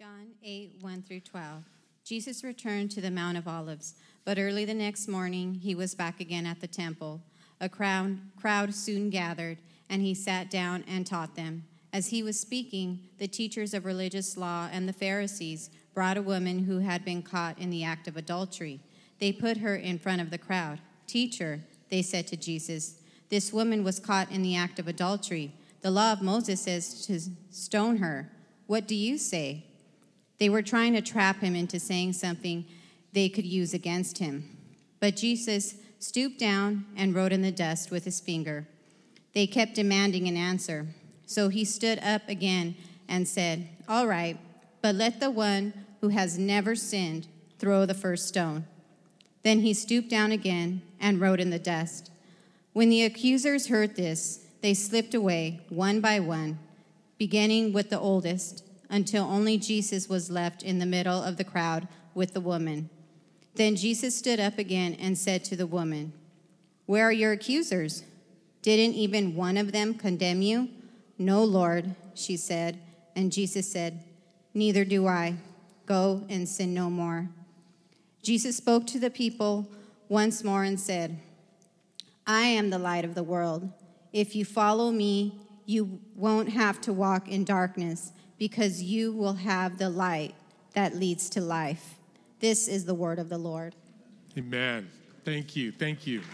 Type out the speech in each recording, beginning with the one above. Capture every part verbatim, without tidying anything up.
John eight, one through twelve. Jesus returned to the Mount of Olives, but early the next morning he was back again at the temple. A crowd, crowd soon gathered, and he sat down and taught them. As he was speaking, the teachers of religious law and the Pharisees brought a woman who had been caught in the act of adultery. They put her in front of the crowd. "Teacher," they said to Jesus, "this woman was caught in the act of adultery. The law of Moses says to stone her. What do you say?" They were trying to trap him into saying something they could use against him. But Jesus stooped down and wrote in the dust with his finger. They kept demanding an answer. So he stood up again and said, "All right, but let the one who has never sinned throw the first stone." Then he stooped down again and wrote in the dust. When the accusers heard this, they slipped away one by one, beginning with the oldest, until only Jesus was left in the middle of the crowd with the woman. Then Jesus stood up again and said to the woman, "Where are your accusers? Didn't even one of them condemn you?" "No, Lord," she said. And Jesus said, "Neither do I. Go and sin no more." Jesus spoke to the people once more and said, "I am the light of the world. If you follow me, you won't have to walk in darkness, because you will have the light that leads to life." This is the word of the Lord. Amen. Thank you. Thank you.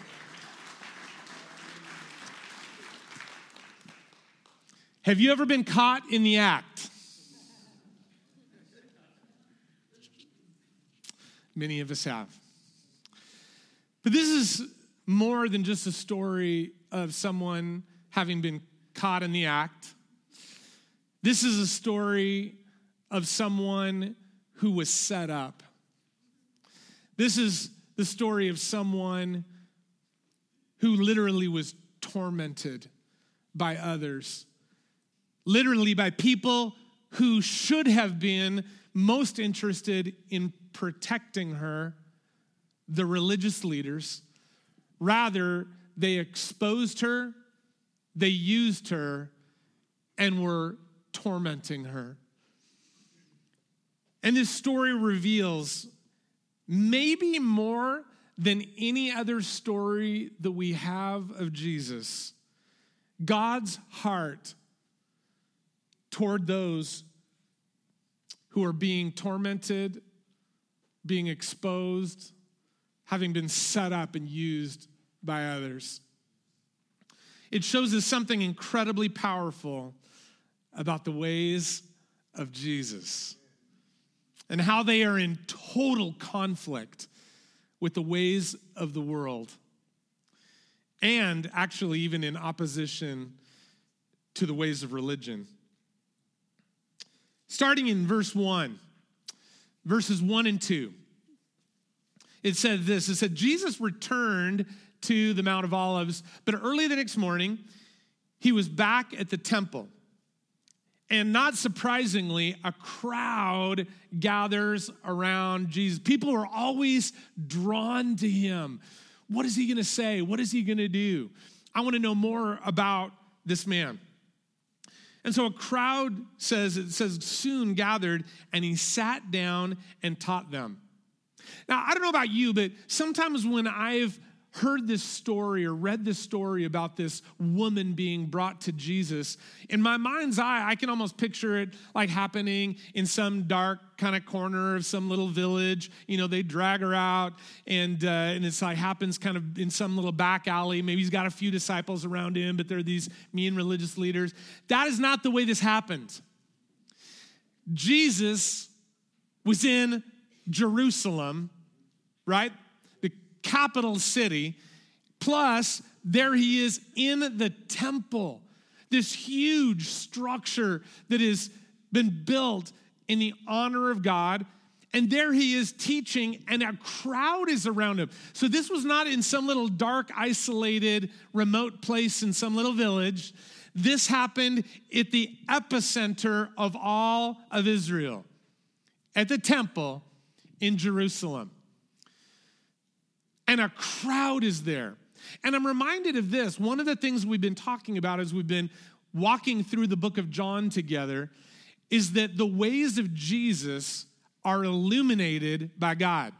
Have you ever been caught in the act? Many of us have. But this is more than just a story of someone having been caught in the act. This is a story of someone who was set up. This is the story of someone who literally was tormented by others. Literally by people who should have been most interested in protecting her, the religious leaders. Rather, they exposed her, they used her, and were tormenting her. And this story reveals, maybe more than any other story that we have of Jesus, God's heart toward those who are being tormented, being exposed, having been set up and used by others. It shows us something incredibly powerful about the ways of Jesus and how they are in total conflict with the ways of the world, and actually even in opposition to the ways of religion. Starting in verse one, verses one and two, it said this, it said, Jesus returned to the Mount of Olives, but early the next morning, he was back at the temple. And not surprisingly, a crowd gathers around Jesus. People are always drawn to him. What is he going to say? What is he going to do? I want to know more about this man. And so a crowd says, it says, soon gathered, and he sat down and taught them. Now, I don't know about you, but sometimes when I've heard this story or read this story about this woman being brought to Jesus, in my mind's eye, I can almost picture it like happening in some dark kind of corner of some little village. You know, they drag her out, and uh, and it's like happens kind of in some little back alley. Maybe he's got a few disciples around him, but they're these mean religious leaders. That is not the way this happened. Jesus was in Jerusalem, right? Capital city, plus there he is in the temple, this huge structure that has been built in the honor of God, and there he is teaching, and a crowd is around him. So this was not in some little dark, isolated, remote place in some little village. This happened at the epicenter of all of Israel, at the temple in Jerusalem. And a crowd is there. And I'm reminded of this. One of the things we've been talking about as we've been walking through the book of John together is that the ways of Jesus are illuminated by God.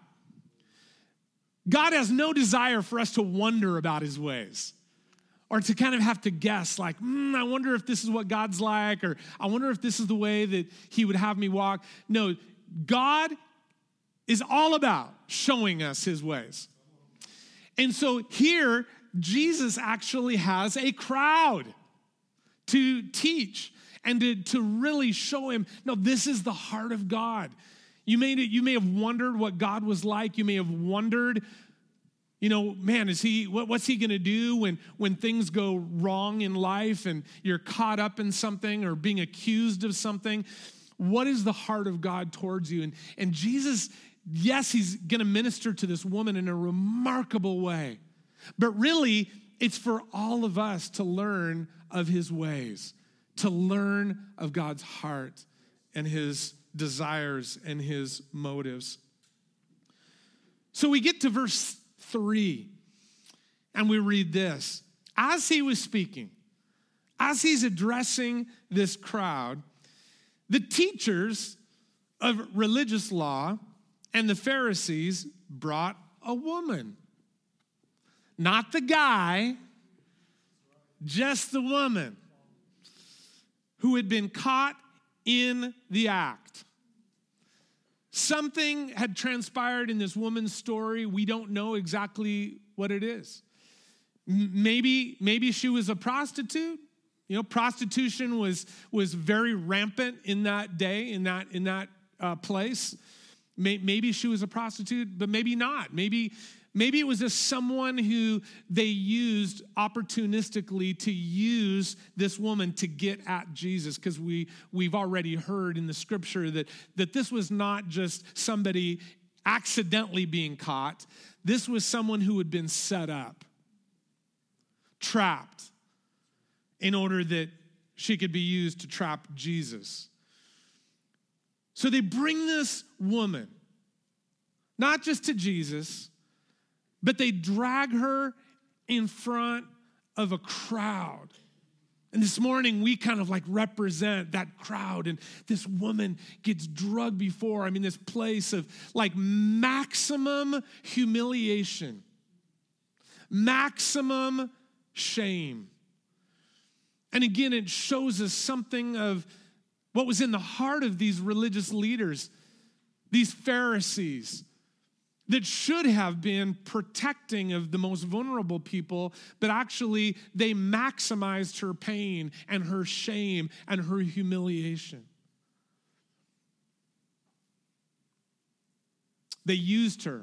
God has no desire for us to wonder about his ways or to kind of have to guess like, mm, I wonder if this is what God's like, or I wonder if this is the way that he would have me walk. No, God is all about showing us his ways. And so here, Jesus actually has a crowd to teach and to, to really show him, no, this is the heart of God. You may, you may have wondered what God was like. You may have wondered, you know, man, is he, what, what's he going to do when, when things go wrong in life and you're caught up in something or being accused of something? What is the heart of God towards you? And, and Jesus, yes, he's going to minister to this woman in a remarkable way. But really, it's for all of us to learn of his ways, to learn of God's heart and his desires and his motives. So we get to verse three, and we read this. As he was speaking, as he's addressing this crowd, the teachers of religious law and the Pharisees brought a woman. Not the guy, just the woman who had been caught in the act. Something had transpired in this woman's story. We don't know exactly what it is. Maybe, maybe she was a prostitute. You know, prostitution was, was very rampant in that day, in that, in that uh, place. Maybe she was a prostitute, but maybe not. Maybe, maybe it was just someone who they used opportunistically to use this woman to get at Jesus, because we, we've already heard in the scripture that, that this was not just somebody accidentally being caught. This was someone who had been set up, trapped, in order that she could be used to trap Jesus. So they bring this woman, not just to Jesus, but they drag her in front of a crowd. And this morning, we kind of like represent that crowd, and this woman gets drugged before, I mean, this place of like maximum humiliation, maximum shame. And again, it shows us something of what was in the heart of these religious leaders, these Pharisees, that should have been protecting of the most vulnerable people, but actually they maximized her pain and her shame and her humiliation. They used her.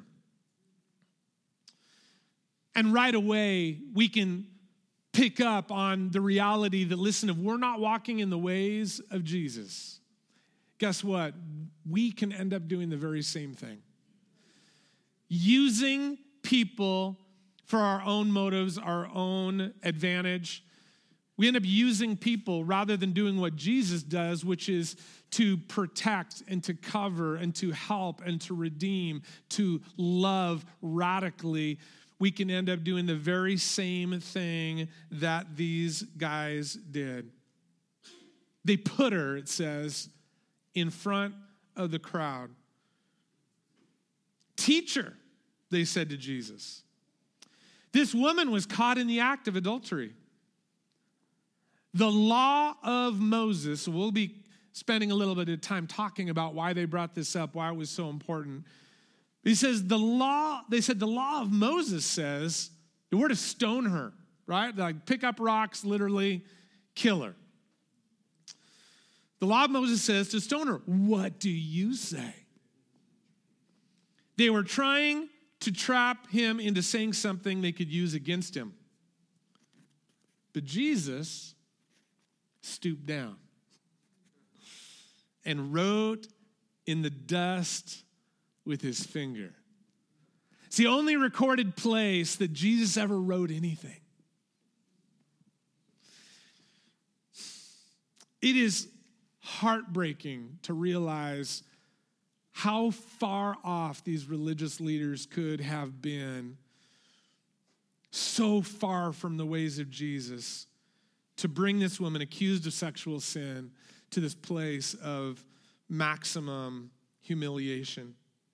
And right away, we can pick up on the reality that, listen, if we're not walking in the ways of Jesus, guess what? We can end up doing the very same thing. Using people for our own motives, our own advantage. We end up using people rather than doing what Jesus does, which is to protect and to cover and to help and to redeem, to love radically. We can end up doing the very same thing that these guys did. They put her, it says, in front of the crowd. Teacher, they said to Jesus, this woman was caught in the act of adultery. The law of Moses, we'll be spending a little bit of time talking about why they brought this up, why it was so important. He says the law, they said the law of Moses says that we're to stone her, right? Like pick up rocks, literally kill her. The law of Moses says to stone her. What do you say? They were trying to trap him into saying something they could use against him. But Jesus stooped down and wrote in the dust with his finger. It's the only recorded place that Jesus ever wrote anything. It is heartbreaking to realize how far off these religious leaders could have been, so far from the ways of Jesus, to bring this woman accused of sexual sin to this place of maximum humiliation.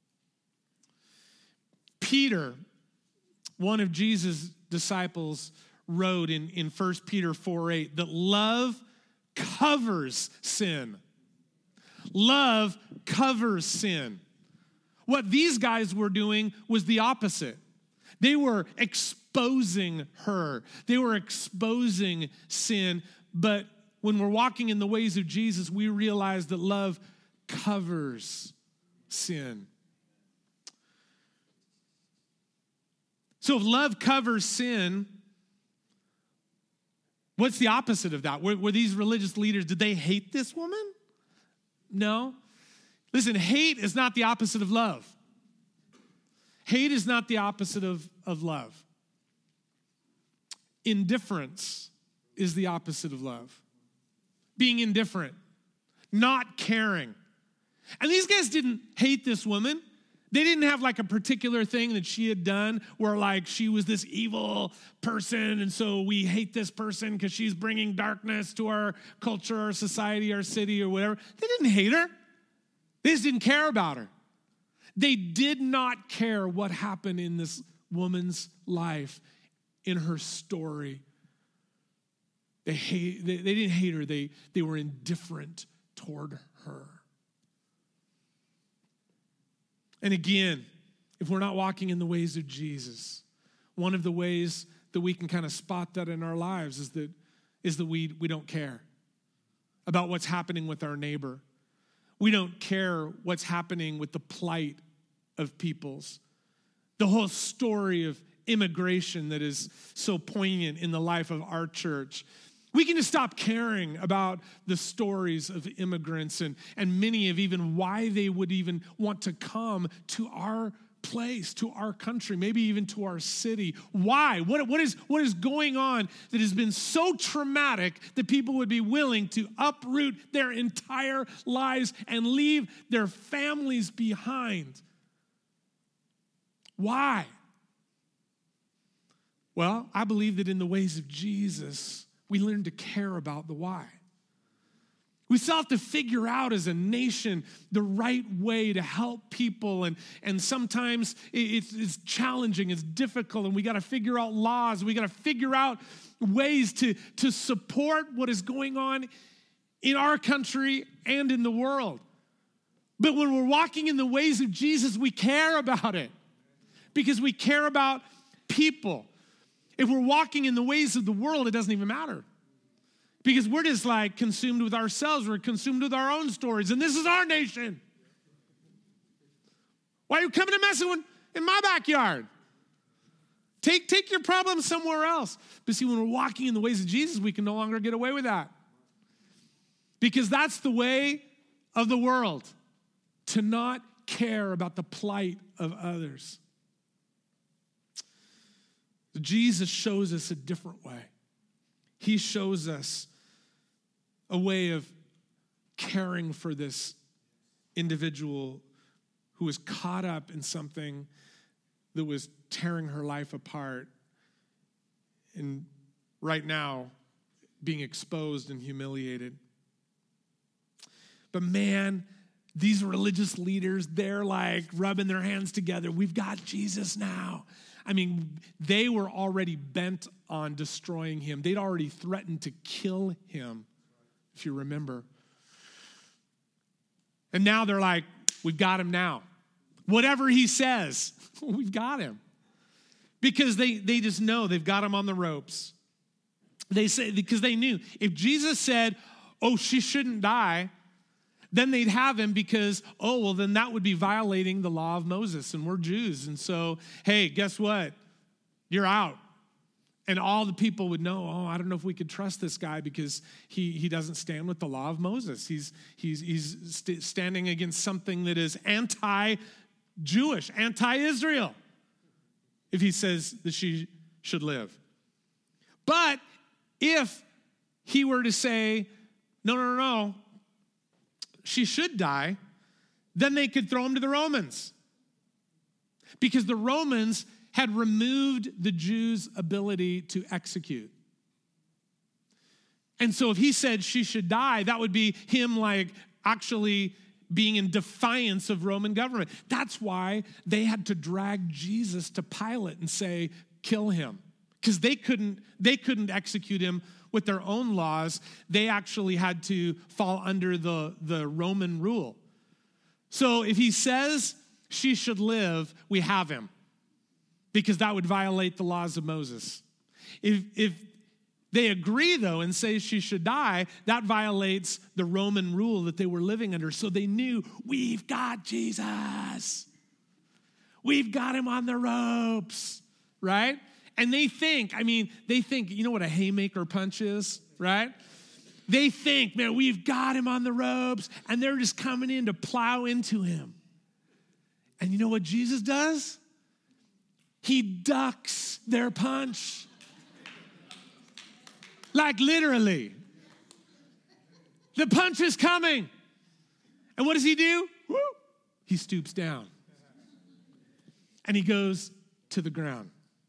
Peter, one of Jesus' disciples, wrote in, in First Peter four eight that love covers sin. Love covers sin. What these guys were doing was the opposite. They were exposing her. They were exposing sin. But when we're walking in the ways of Jesus, we realize that love covers sin. So if love covers sin, what's the opposite of that? Were, were these religious leaders, did they hate this woman? No. Listen, hate is not the opposite of love. Hate is not the opposite of, of love. Indifference is the opposite of love. Being indifferent, not caring. And these guys didn't hate this woman. They didn't have like a particular thing that she had done where like she was this evil person and so we hate this person because she's bringing darkness to our culture, our society, our city or whatever. They didn't hate her. They just didn't care about her. They did not care what happened in this woman's life, in her story. They, hate, they, they didn't hate her. They, they were indifferent toward her. And again, if we're not walking in the ways of Jesus, one of the ways that we can kind of spot that in our lives is that, is that we, we don't care about what's happening with our neighbor. We don't care what's happening with the plight of peoples. The whole story of immigration that is so poignant in the life of our church. We can just stop caring about the stories of immigrants and, and many of even why they would even want to come to our place, to our country, maybe even to our city. Why? What, what, is, what is going on that has been so traumatic that people would be willing to uproot their entire lives and leave their families behind? Why? Well, I believe that in the ways of Jesus, we learn to care about the why. We still have to figure out as a nation the right way to help people. And, and sometimes it's, it's challenging, it's difficult, and we got to figure out laws. We got to figure out ways to, to support what is going on in our country and in the world. But when we're walking in the ways of Jesus, we care about it because we care about people. If we're walking in the ways of the world, it doesn't even matter. Because we're just like consumed with ourselves. We're consumed with our own stories. And this is our nation. Why are you coming to mess with in my backyard? Take, take your problems somewhere else. But see, when we're walking in the ways of Jesus, we can no longer get away with that. Because that's the way of the world, to not care about the plight of others. Jesus shows us a different way. He shows us a way of caring for this individual who was caught up in something that was tearing her life apart and right now being exposed and humiliated. But man, these religious leaders, they're like rubbing their hands together. We've got Jesus now. I mean, they were already bent on destroying him. They'd already threatened to kill him, if you remember. And now they're like, we've got him now. Whatever he says, we've got him. Because they, they just know they've got him on the ropes. They say, because they knew if Jesus said, oh, she shouldn't die, then they'd have him because, oh, well, then that would be violating the law of Moses, and we're Jews. And so, hey, guess what? You're out. And all the people would know, oh, I don't know if we could trust this guy because he, he doesn't stand with the law of Moses. He's, he's, he's st- standing against something that is anti-Jewish, anti-Israel, if he says that she should live. But if he were to say, no, no, no, no, she should die, then they could throw him to the Romans. Because the Romans had removed the Jews' ability to execute. And so if he said she should die, that would be him like actually being in defiance of Roman government. That's why they had to drag Jesus to Pilate and say, kill him. Because they couldn't, they couldn't execute him with their own laws. They actually had to fall under the, the Roman rule. So if he says she should live, we have him. Because that would violate the laws of Moses. If, if they agree, though, and say she should die, that violates the Roman rule that they were living under. So they knew, we've got Jesus. We've got him on the ropes, right? And they think, I mean, they think, you know what a haymaker punch is, right? They think, man, we've got him on the ropes, and they're just coming in to plow into him. And you know what Jesus does? He ducks their punch. Like literally. The punch is coming. And what does he do? Woo! He stoops down. And he goes to the ground.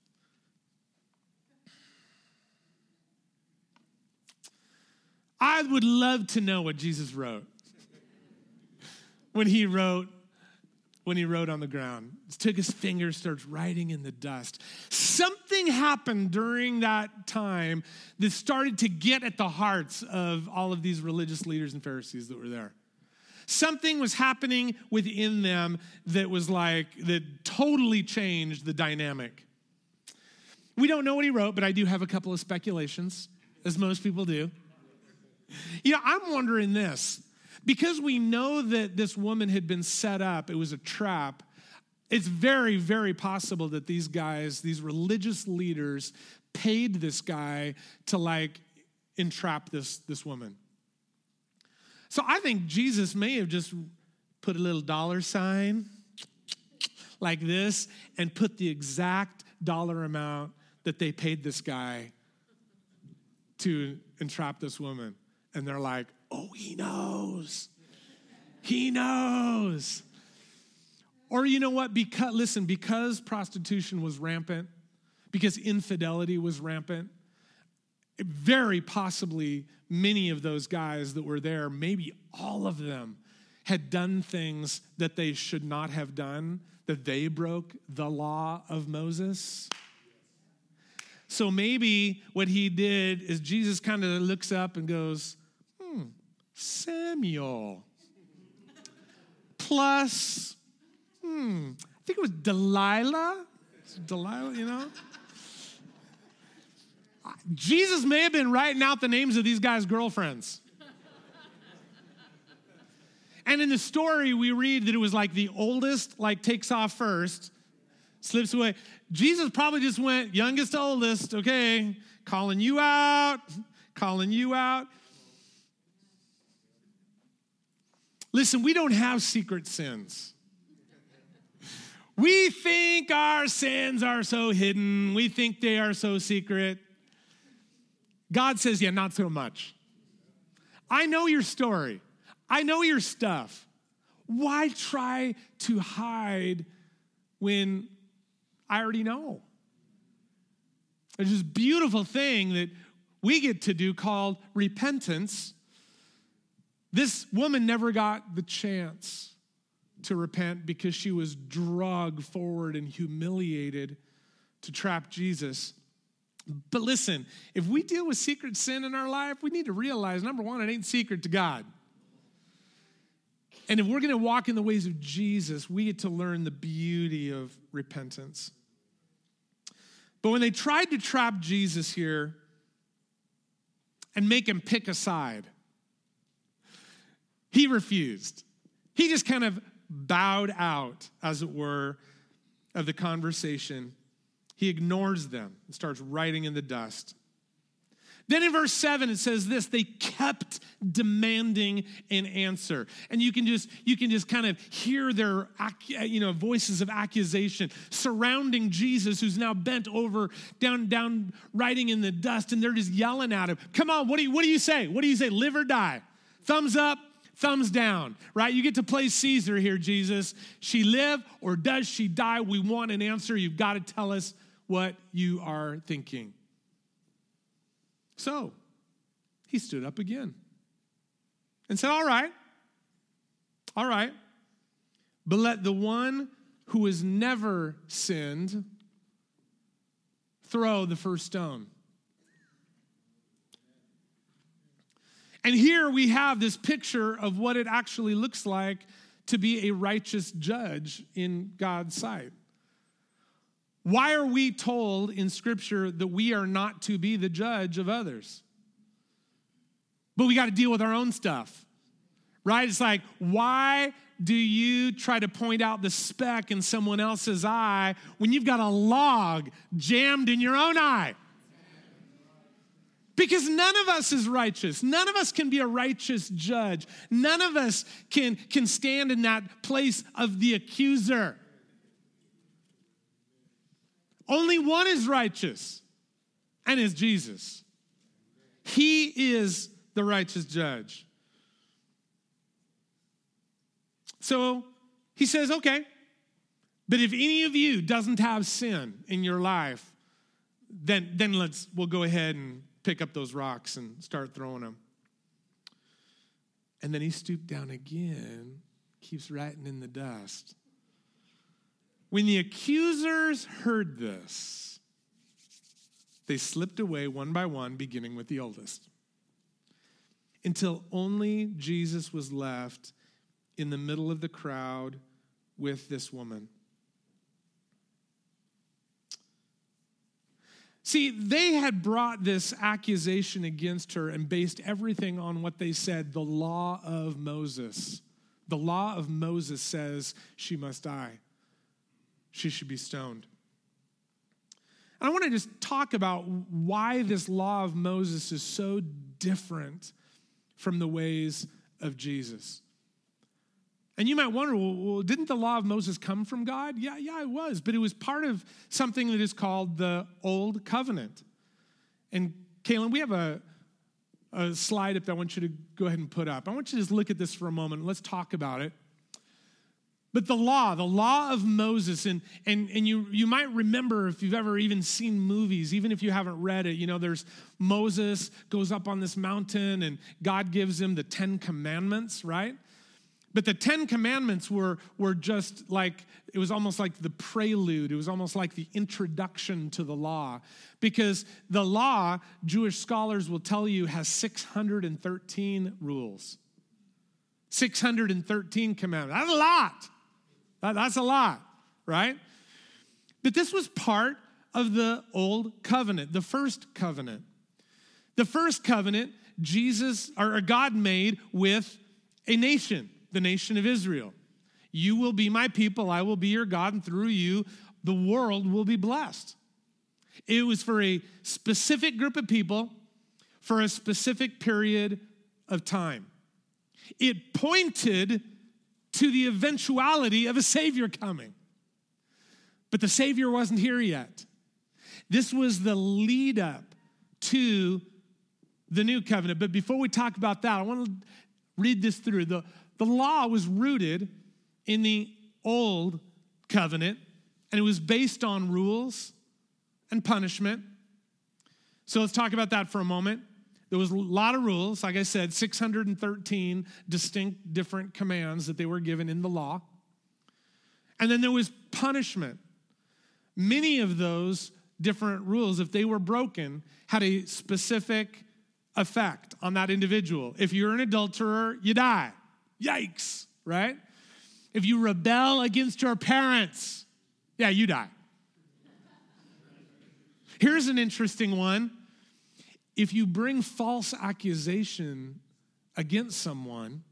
I would love to know what Jesus wrote when he wrote, when he wrote on the ground. He took his fingers, starts writing in the dust. Something happened during that time that started to get at the hearts of all of these religious leaders and Pharisees that were there. Something was happening within them that was like, that totally changed the dynamic. We don't know what he wrote, but I do have a couple of speculations, as most people do. You know, I'm wondering this. Because we know that this woman had been set up, it was a trap, it's very, very possible that these guys, these religious leaders, paid this guy to like entrap this, this woman. So I think Jesus may have just put a little dollar sign like this and put the exact dollar amount that they paid this guy to entrap this woman. And they're like, oh, he knows. He knows. Or you know what? Because, listen, because prostitution was rampant, because infidelity was rampant, very possibly many of those guys that were there, maybe all of them, had done things that they should not have done, that they broke the law of Moses. So maybe what he did is Jesus kind of looks up and goes, hmm, Samuel. Plus, hmm, I think it was Delilah. Delilah, you know? Jesus may have been writing out the names of these guys' girlfriends. And in the story, we read that it was like the oldest, like takes off first, slips away. Jesus probably just went youngest to oldest, okay, calling you out, calling you out. Listen, we don't have secret sins. We think our sins are so hidden. We think they are so secret. God says, yeah, not so much. I know your story. I know your stuff. Why try to hide when I already know? There's this beautiful thing that we get to do called repentance. This woman never got the chance to repent because she was dragged forward and humiliated to trap Jesus. But listen, if we deal with secret sin in our life, we need to realize, number one, it ain't secret to God. And if we're going to walk in the ways of Jesus, we get to learn the beauty of repentance. But when they tried to trap Jesus here and make him pick a side, he refused. He just kind of bowed out, as it were, of the conversation. He ignores them and starts writing in the dust. Then in verse seven, it says this: they kept demanding an answer. And you can just you can just kind of hear their you know voices of accusation surrounding Jesus, who's now bent over, down, down, writing in the dust, and they're just yelling at him. Come on, what do you what do you say? What do you say? Live or die? Thumbs up, thumbs down, right? You get to play Caesar here, Jesus. She live or does she die? We want an answer. You've got to tell us what you are thinking. So, he stood up again and said, all right, all right, but let the one who has never sinned throw the first stone. And here we have this picture of what it actually looks like to be a righteous judge in God's sight. Why are we told in Scripture that we are not to be the judge of others? But we got to deal with our own stuff, right? It's like, why do you try to point out the speck in someone else's eye when you've got a log jammed in your own eye? Because none of us is righteous. None of us can be a righteous judge. None of us can, can stand in that place of the accuser. Only one is righteous, and is Jesus. He is the righteous judge. So he says, okay, but if any of you doesn't have sin in your life, then, then let's, we'll go ahead and pick up those rocks and start throwing them. And then he stooped down again, keeps writing in the dust. When the accusers heard this, they slipped away one by one, beginning with the oldest, until only Jesus was left in the middle of the crowd with this woman. See, they had brought this accusation against her and based everything on what they said, the law of Moses. The law of Moses says she must die. She should be stoned. And I want to just talk about why this law of Moses is so different from the ways of Jesus. And you might wonder, well, didn't the law of Moses come from God? Yeah, yeah, it was. But it was part of something that is called the Old Covenant. And Kaylin, we have a, a slide up that I want you to go ahead and put up. I want you to just look at this for a moment. Let's talk about it. But the law, the law of Moses, and, and, and you, you might remember if you've ever even seen movies, even if you haven't read it, you know, there's Moses goes up on this mountain and God gives him the Ten Commandments, right? But the Ten Commandments were, were just like, it was almost like the prelude. It was almost like the introduction to the law. Because the law, Jewish scholars will tell you, has six hundred thirteen rules. six hundred thirteen commandments. That's a lot. That, that's a lot, right? But this was part of the Old Covenant, the first covenant. The first covenant, Jesus, or God made with a nation. The nation of Israel. You will be my people, I will be your God, and through you, the world will be blessed. It was for a specific group of people for a specific period of time. It pointed to the eventuality of a Savior coming. But the Savior wasn't here yet. This was the lead up to the new covenant. But before we talk about that, I want to read this through. The The law was rooted in the Old Covenant, and it was based on rules and punishment. So let's talk about that for a moment. There was a lot of rules, like I said, six hundred thirteen distinct different commands that they were given in the law. And then there was punishment. Many of those different rules, if they were broken, had a specific effect on that individual. If you're an adulterer, you die. Yikes, right? If you rebel against your parents, yeah, you die. Here's an interesting one. If you bring false accusation against someone,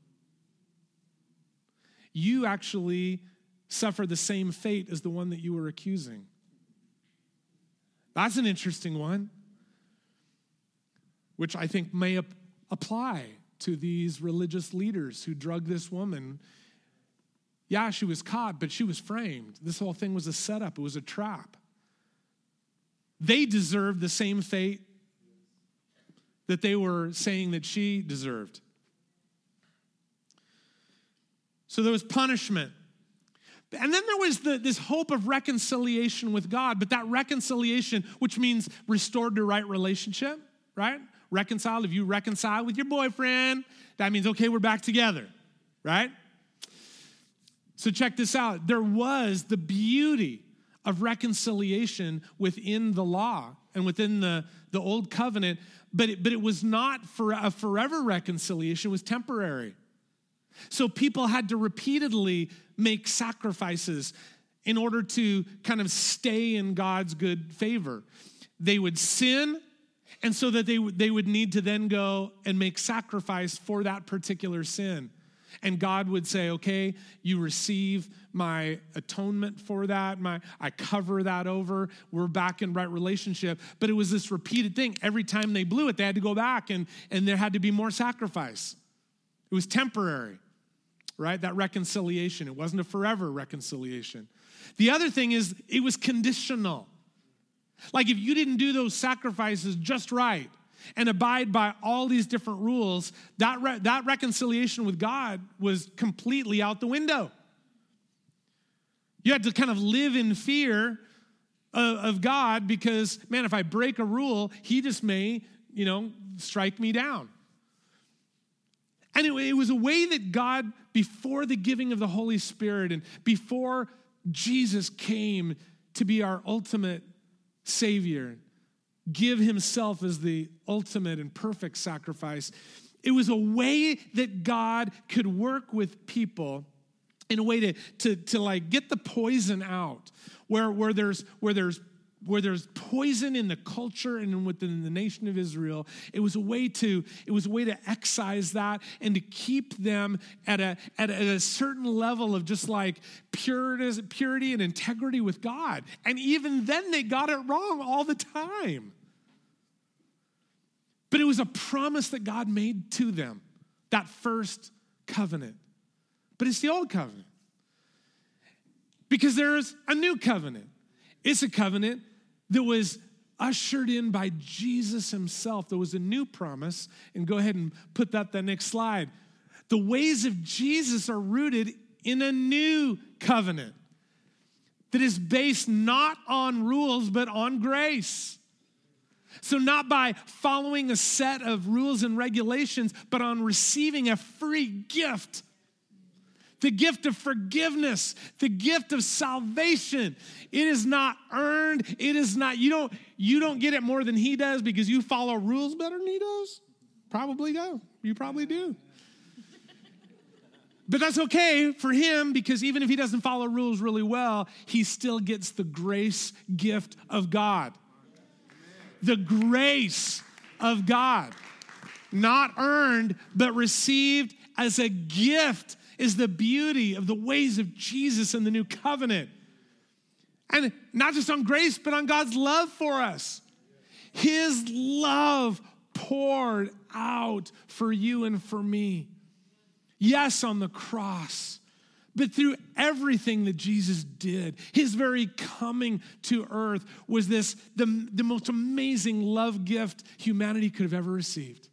you actually suffer the same fate as the one that you were accusing. That's an interesting one, which I think may ap- apply to these religious leaders who drugged this woman. Yeah, she was caught, but she was framed. This whole thing was a setup. It was a trap. They deserved the same fate that they were saying that she deserved. So there was punishment. And then there was the, this hope of reconciliation with God, but that reconciliation, which means restored to right relationship, right? reconciled, if you reconcile with your boyfriend, that means, okay, we're back together, right? So check this out. There was the beauty of reconciliation within the law and within the, the old covenant, but it, but it was not for a forever reconciliation. It was temporary. So people had to repeatedly make sacrifices in order to kind of stay in God's good favor. They would sin, and so that they, they would need to then go and make sacrifice for that particular sin. And God would say, okay, you receive my atonement for that. My, I cover that over. We're back in right relationship. But it was this repeated thing. Every time they blew it, they had to go back, and, and there had to be more sacrifice. It was temporary, right? That reconciliation. It wasn't a forever reconciliation. The other thing is it was conditional. Like if you didn't do those sacrifices just right and abide by all these different rules, that, re- that reconciliation with God was completely out the window. You had to kind of live in fear of, of God because, man, if I break a rule, he just may, you know, strike me down. And it, it was a way that God, before the giving of the Holy Spirit and before Jesus came to be our ultimate Savior, give himself as the ultimate and perfect sacrifice, it was a way that God could work with people in a way to, to, to like get the poison out, where, where there's where there's where there's poison in the culture and within the nation of Israel. It was a way to it was a way to excise that and to keep them at a at a, at a certain level of just like purity, purity and integrity with God. And even then, they got it wrong all the time. But it was a promise that God made to them, that first covenant. But it's the old covenant. Because there's a new covenant. It's a covenant that was ushered in by Jesus himself. There was a new promise. And go ahead and put that the next slide. The ways of Jesus are rooted in a new covenant that is based not on rules, but on grace. So not by following a set of rules and regulations, but on receiving a free gift. The gift of forgiveness, the gift of salvation. It is not earned. It is not, you don't, you don't get it more than he does because you follow rules better than he does. Probably do. You probably do. But that's okay for him because even if he doesn't follow rules really well, he still gets the grace gift of God. The grace of God. Not earned, but received as a gift is the beauty of the ways of Jesus in the new covenant. And not just on grace, but on God's love for us. His love poured out for you and for me. Yes, on the cross, but through everything that Jesus did. His very coming to earth was this, the, the most amazing love gift humanity could have ever received.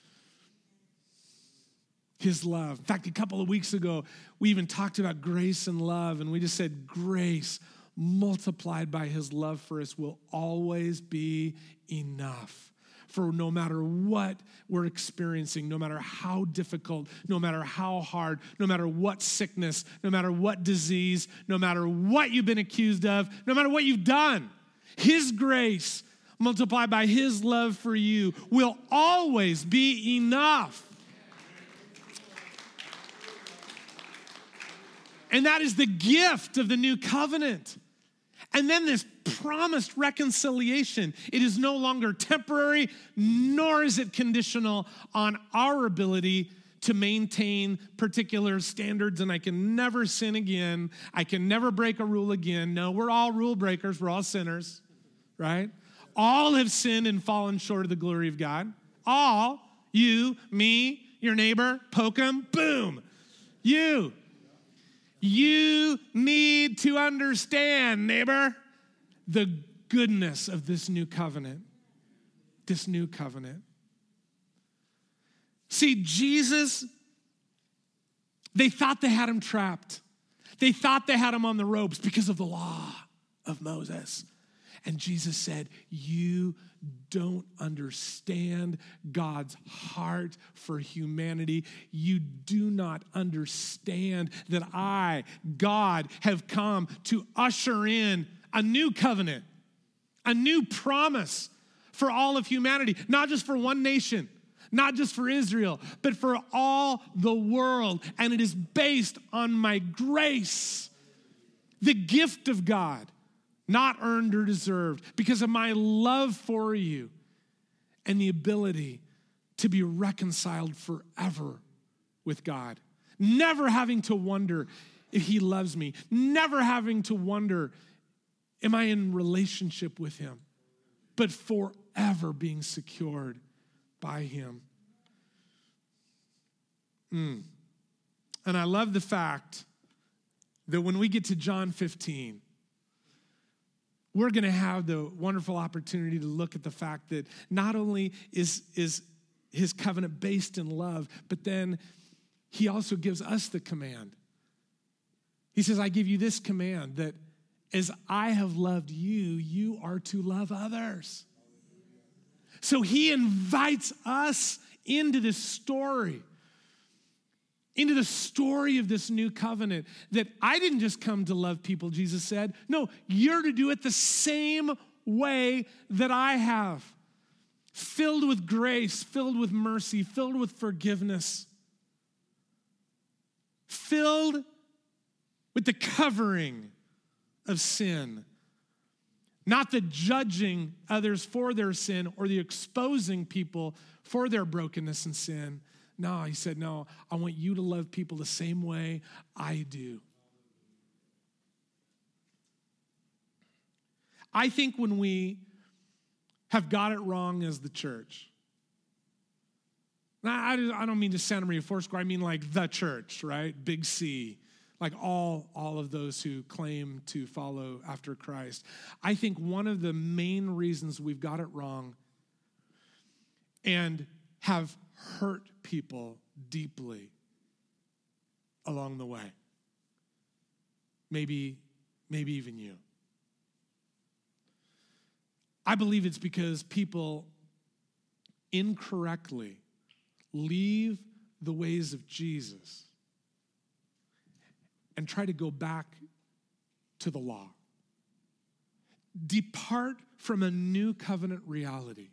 His love. In fact, a couple of weeks ago, we even talked about grace and love, and we just said grace multiplied by his love for us will always be enough. For no matter what we're experiencing, no matter how difficult, no matter how hard, no matter what sickness, no matter what disease, no matter what you've been accused of, no matter what you've done, his grace multiplied by his love for you will always be enough. And that is the gift of the new covenant. And then this promised reconciliation. It is no longer temporary, nor is it conditional on our ability to maintain particular standards. And I can never sin again. I can never break a rule again. No, we're all rule breakers. We're all sinners, right? All have sinned and fallen short of the glory of God. All, you, me, your neighbor, poke him, boom, you. You need to understand, neighbor, the goodness of this new covenant. This new covenant. See, Jesus, they thought they had him trapped. They thought they had him on the ropes because of the law of Moses. And Jesus said, you don't understand God's heart for humanity. You do not understand that I, God, have come to usher in a new covenant, a new promise for all of humanity, not just for one nation, not just for Israel, but for all the world. And it is based on my grace, the gift of God, not earned or deserved, because of my love for you and the ability to be reconciled forever with God. Never having to wonder if he loves me. Never having to wonder, am I in relationship with him? But forever being secured by him. Mm. And I love the fact that when we get to John fifteen, we're going to have the wonderful opportunity to look at the fact that not only is, is his covenant based in love, but then he also gives us the command. He says, I give you this command, that as I have loved you, you are to love others. So he invites us into this story, into the story of this new covenant, that I didn't just come to love people, Jesus said. No, you're to do it the same way that I have. Filled with grace, filled with mercy, filled with forgiveness. Filled with the covering of sin. Not the judging others for their sin or the exposing people for their brokenness and sin. No, he said, no, I want you to love people the same way I do. I think when we have got it wrong as the church, I don't mean just Santa Maria Foursquare, I mean like the church, right? Big C, like all, all of those who claim to follow after Christ. I think one of the main reasons we've got it wrong and have hurt people deeply along the way. Maybe, maybe even you. I believe it's because people incorrectly leave the ways of Jesus and try to go back to the law. Depart from a new covenant reality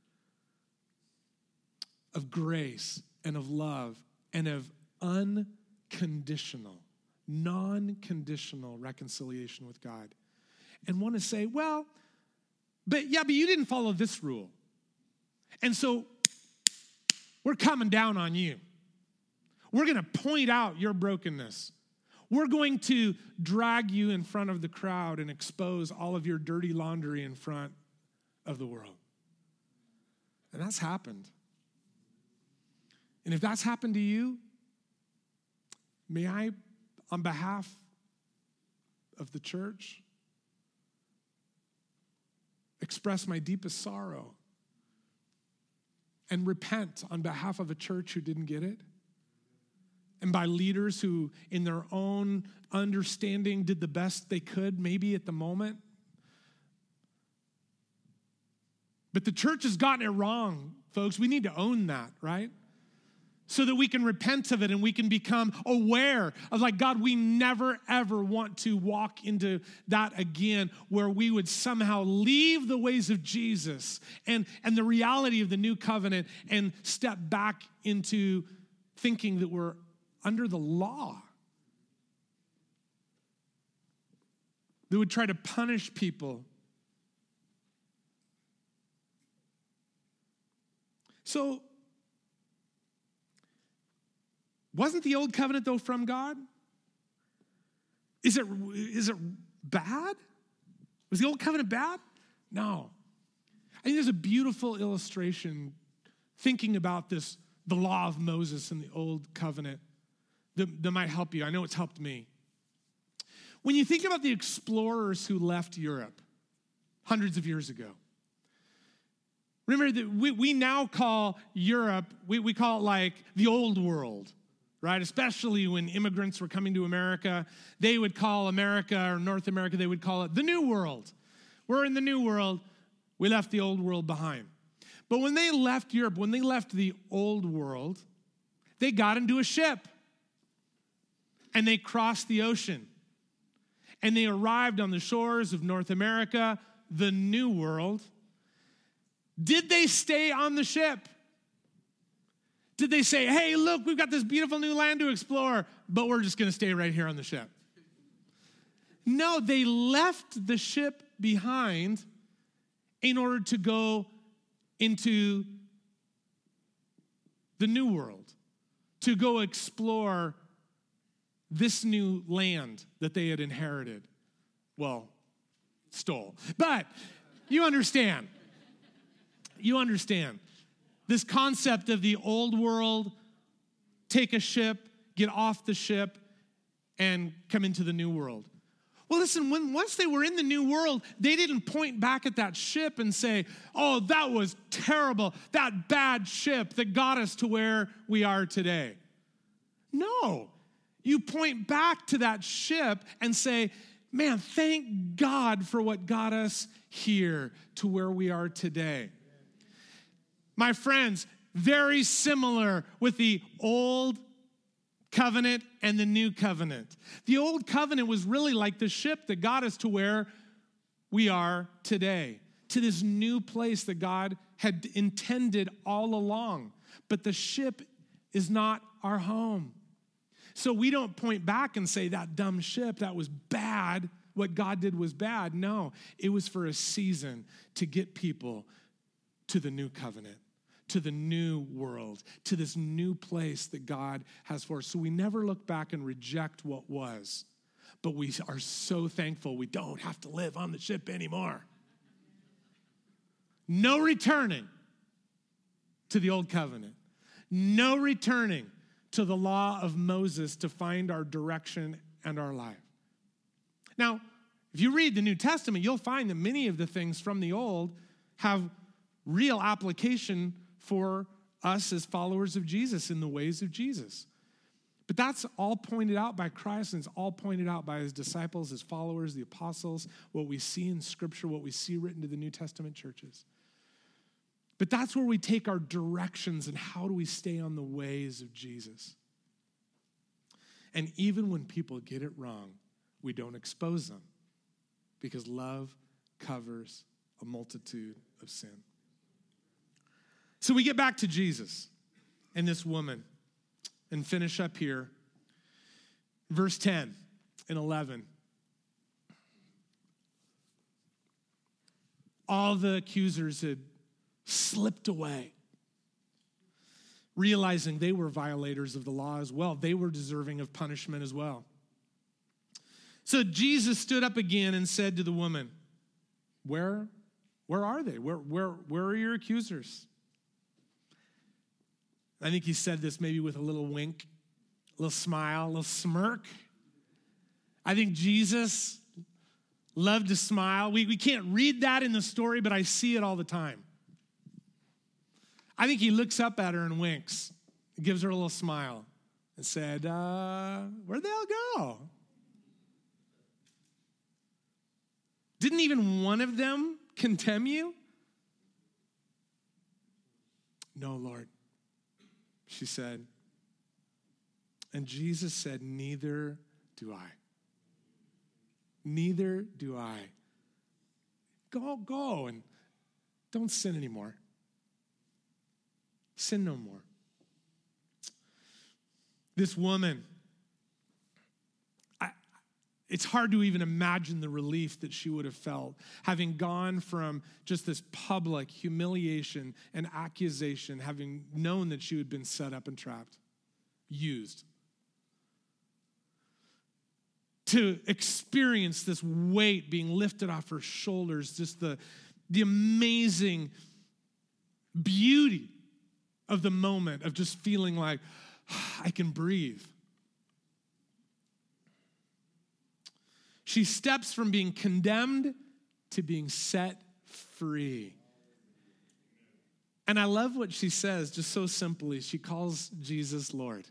of grace and of love and of unconditional, non-conditional reconciliation with God. And want to say, well, but yeah, but you didn't follow this rule. And so we're coming down on you. We're going to point out your brokenness. We're going to drag you in front of the crowd and expose all of your dirty laundry in front of the world. And that's happened. And if that's happened to you, may I, on behalf of the church, express my deepest sorrow and repent on behalf of a church who didn't get it, and by leaders who, in their own understanding, did the best they could, maybe at the moment. But the church has gotten it wrong, folks. We need to own that, right? So that we can repent of it and we can become aware of, like, God, we never, ever want to walk into that again, where we would somehow leave the ways of Jesus and, and the reality of the new covenant and step back into thinking that we're under the law. That would try to punish people. So, wasn't the old covenant, though, from God? Is it, is it bad? Was the old covenant bad? No. I think there's a beautiful illustration thinking about this, the law of Moses and the old covenant, that, that might help you. I know it's helped me. When you think about the explorers who left Europe hundreds of years ago, remember that we, we now call Europe, we, we call it like the old world, right? Especially when immigrants were coming to America, they would call America or North America, they would call it the New World. We're in the new world. We left the old world behind. But when they left Europe, when they left the old world, they got into a ship and they crossed the ocean and they arrived on the shores of North America, the new world. Did they stay on the ship? Did they say, hey, look, we've got this beautiful new land to explore, but we're just going to stay right here on the ship? No, they left the ship behind in order to go into the new world, to go explore this new land that they had inherited. Well, stole. But you understand. You understand. This concept of the old world, take a ship, get off the ship, and come into the new world. Well, listen, when, once they were in the new world, they didn't point back at that ship and say, oh, that was terrible, that bad ship that got us to where we are today. No, you point back to that ship and say, man, thank God for what got us here to where we are today. My friends, very similar with the old covenant and the new covenant. The old covenant was really like the ship that got us to where we are today, to this new place that God had intended all along. But the ship is not our home. So we don't point back and say that dumb ship, that was bad. What God did was bad. No, it was for a season to get people to the new covenant, to the new world, to this new place that God has for us. So we never look back and reject what was, but we are so thankful we don't have to live on the ship anymore. No returning to the old covenant. No returning to the law of Moses to find our direction and our life. Now, if you read the New Testament, you'll find that many of the things from the old have real application for us as followers of Jesus in the ways of Jesus. But that's all pointed out by Christ, and it's all pointed out by his disciples, his followers, the apostles, what we see in Scripture, what we see written to the New Testament churches. But that's where we take our directions and how do we stay on the ways of Jesus. And even when people get it wrong, we don't expose them because love covers a multitude of sin. So we get back to Jesus and this woman and finish up here. Verse ten and eleven. All the accusers had slipped away, realizing they were violators of the law as well. They were deserving of punishment as well. So Jesus stood up again and said to the woman, Where, where are they? Where, where, where are your accusers? I think he said this maybe with a little wink, a little smile, a little smirk. I think Jesus loved to smile. We, we can't read that in the story, but I see it all the time. I think he looks up at her and winks, gives her a little smile, and said, uh, where'd they all go? Didn't even one of them condemn you? No, Lord, she said. And Jesus said, neither do I. Neither do I. Go, go, and don't sin anymore. Sin no more. This woman, I, it's hard to even imagine the relief that she would have felt, having gone from just this public humiliation and accusation, having known that she had been set up and trapped, used, to experience this weight being lifted off her shoulders, just the, the amazing beauty of the moment of just feeling like, I can breathe. She steps from being condemned to being set free. And I love what she says, just so simply. She calls Jesus Lord.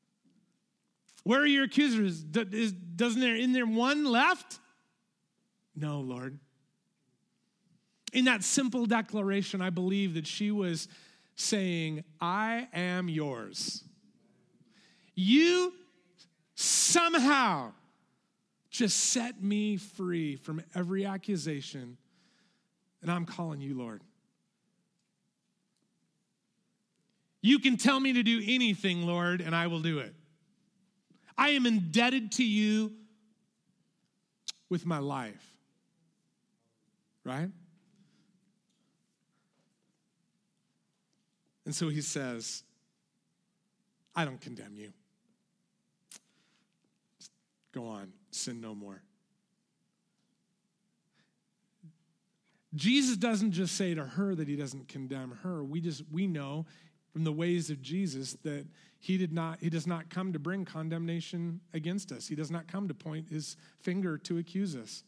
Where are your accusers? Doesn't there, isn't there one left? No, Lord. In that simple declaration, I believe that she was saying, I am yours. You somehow just set me free from every accusation, and I'm calling you, Lord. You can tell me to do anything, Lord, and I will do it. I am indebted to you with my life. Right? And so he says, I don't condemn you. Just go on, sin no more. Jesus doesn't just say to her that he doesn't condemn her. We just we know from the ways of Jesus that he did not he does not come to bring condemnation against us. He does not come to point his finger to accuse us.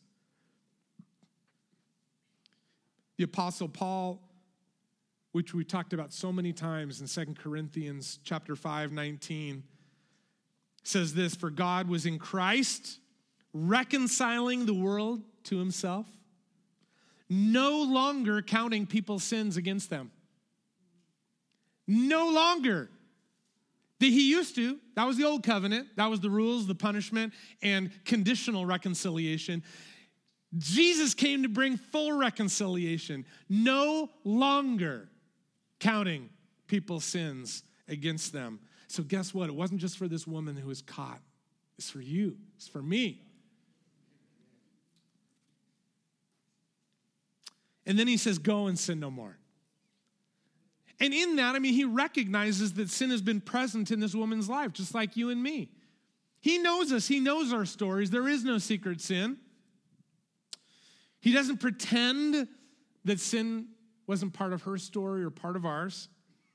The Apostle Paul, which we talked about so many times in Second Corinthians chapter five, nineteen, says this, for God was in Christ, reconciling the world to himself, no longer counting people's sins against them. No longer. That he used to. That was the old covenant. That was the rules, the punishment, and conditional reconciliation. Jesus came to bring full reconciliation, no longer counting people's sins against them. So guess what? It wasn't just for this woman who was caught. It's for you. It's for me. And then he says, go and sin no more. And in that, I mean, he recognizes that sin has been present in this woman's life, just like you and me. He knows us. He knows our stories. There is no secret sin. He doesn't pretend that sin wasn't part of her story or part of ours.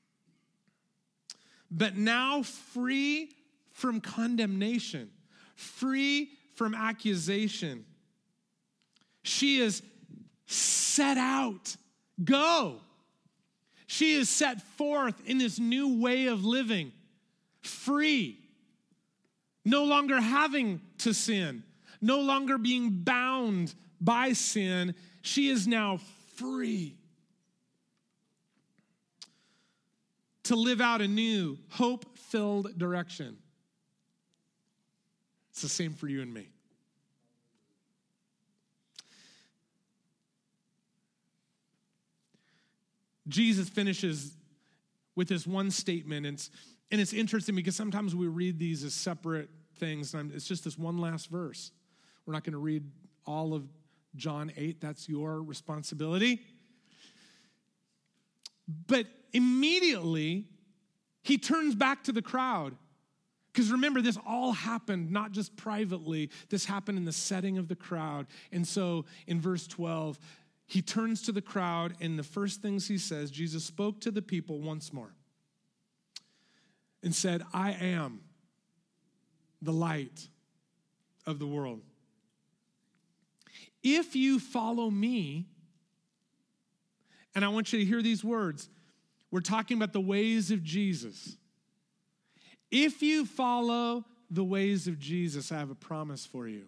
But now free from condemnation, free from accusation, she is set out. Go. She is set forth in this new way of living, free, no longer having to sin, no longer being bound by sin. She is now free to live out a new, hope-filled direction. It's the same for you and me. Jesus finishes with this one statement, and it's, and it's interesting because sometimes we read these as separate things, and it's just this one last verse. We're not going to read all of John eight. That's your responsibility. But immediately, he turns back to the crowd. Because remember, this all happened not just privately. This happened in the setting of the crowd. And so in verse twelve, he turns to the crowd, and the first things he says, Jesus spoke to the people once more and said, I am the light of the world. If you follow me, and I want you to hear these words, we're talking about the ways of Jesus. If you follow the ways of Jesus, I have a promise for you.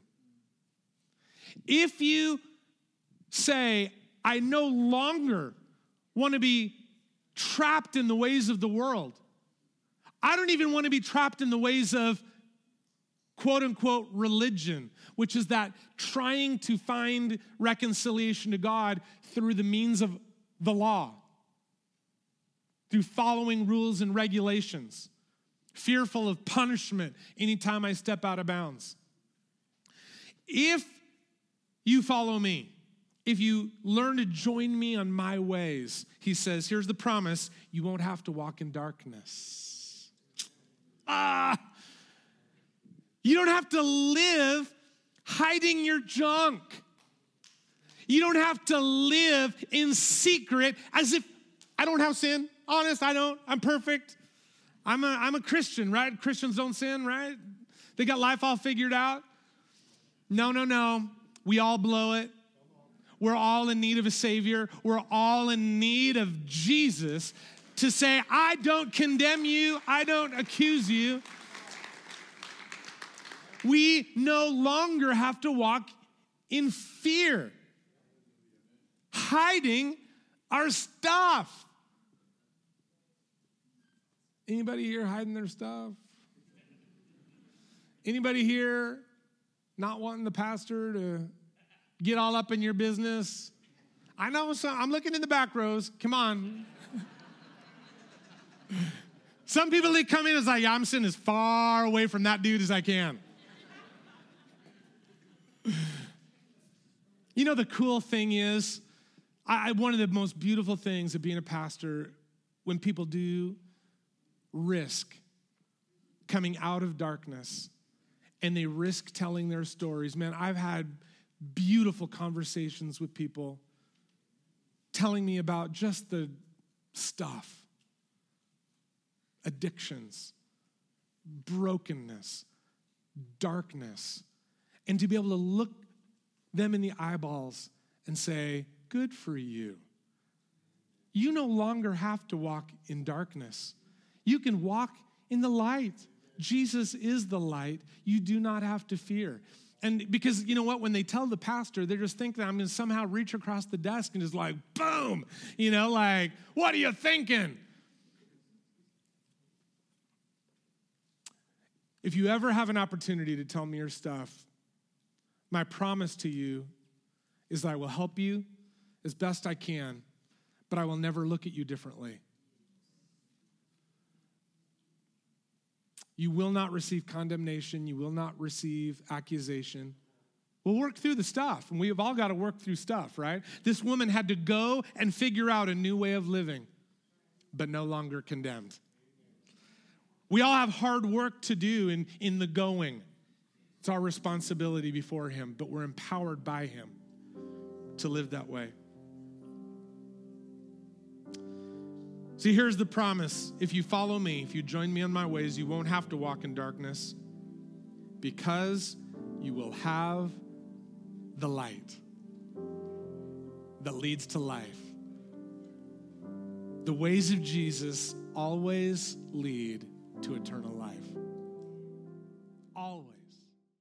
If you say, I no longer want to be trapped in the ways of the world. I don't even want to be trapped in the ways of quote unquote religion, which is that trying to find reconciliation to God through the means of the law, through following rules and regulations, fearful of punishment anytime I step out of bounds. If you follow me, if you learn to join me on my ways, he says, here's the promise, you won't have to walk in darkness. Ah! You don't have to live hiding your junk. You don't have to live in secret as if I don't have sin. Honest, I don't. I'm perfect. I'm a, I'm a Christian, right? Christians don't sin, right? They got life all figured out. No, no, no. We all blow it. We're all in need of a Savior. We're all in need of Jesus to say, I don't condemn you. I don't accuse you. We no longer have to walk in fear, hiding our stuff. Anybody here hiding their stuff? Anybody here not wanting the pastor to get all up in your business? I know some, I'm looking in the back rows. Come on. Some people that come in is like, yeah, I'm sitting as far away from that dude as I can. You know, the cool thing is, I, one of the most beautiful things of being a pastor, when people do risk coming out of darkness and they risk telling their stories. Man, I've had beautiful conversations with people telling me about just the stuff, addictions, brokenness, darkness, and to be able to look them in the eyeballs and say, good for you. You no longer have to walk in darkness. You can walk in the light. Jesus is the light. You do not have to fear. And because, you know what, when they tell the pastor, they're just thinking I'm going to somehow reach across the desk and just like, boom, you know, like, what are you thinking? If you ever have an opportunity to tell me your stuff, my promise to you is that I will help you as best I can, but I will never look at you differently. You will not receive condemnation. You will not receive accusation. We'll work through the stuff, and we have all got to work through stuff, right? This woman had to go and figure out a new way of living, but no longer condemned. We all have hard work to do in, in the going. It's our responsibility before him, but we're empowered by him to live that way. See, here's the promise. If you follow me, if you join me on my ways, you won't have to walk in darkness because you will have the light that leads to life. The ways of Jesus always lead to eternal life. Always.